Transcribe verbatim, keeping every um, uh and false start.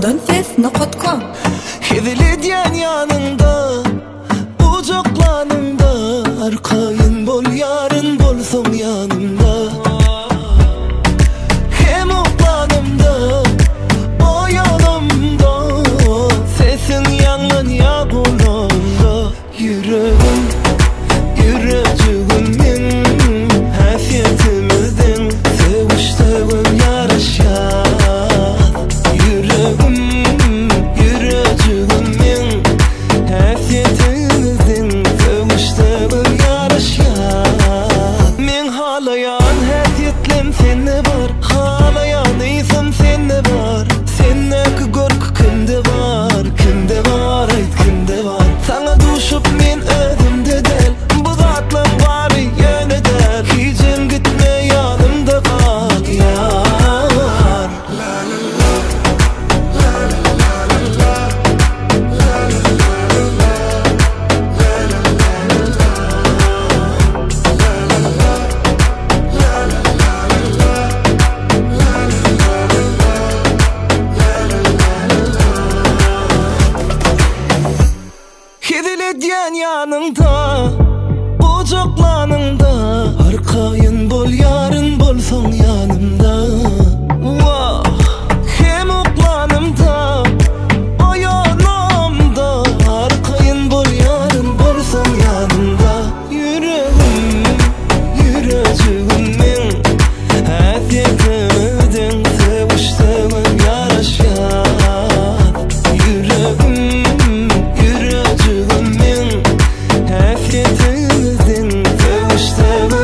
Radyodan ses nokta com. Hidilidyen yanında, bucaklanımda, arkayın bol yarın bolsam yanımda. Hem uklanımda, o yanımda, sesin yanlan ya kulağımda. Yüreğim, yüreğimin, hafiyetimizden seviştiğim yaraşar. Hidilidyen yanında, bucaklanımda, arkayın bol yarın bolsam yanımda. Vah, hem uklanımda, o yanımda, arkayın bol yarın bolsam yanımda. Yüreğim, yüreğimin, hafiyetimizden seviştiğim yaraşar. Yüreğim, yüreğimin, hafiyetimizden seviştiğim